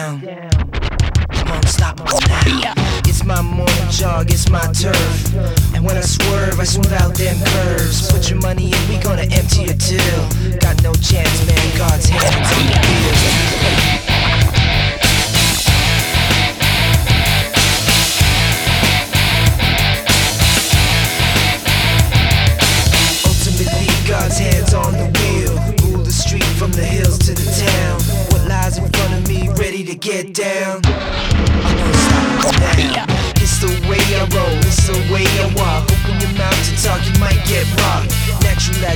down. I'm unstoppable now. It's my morning jog, it's my turf. And when I swerve, I smooth out them curves. Put your money in, we gonna empty your till. Got no chance, man, God's hands on the wheels. God's hands on the wheel. Rule the street from the hills to the town. What lies in front of me, ready to get down. I'm unstoppable now. It's the way I roll, it's the way I walk. Open your mouth to talk, you might get rocked. Natural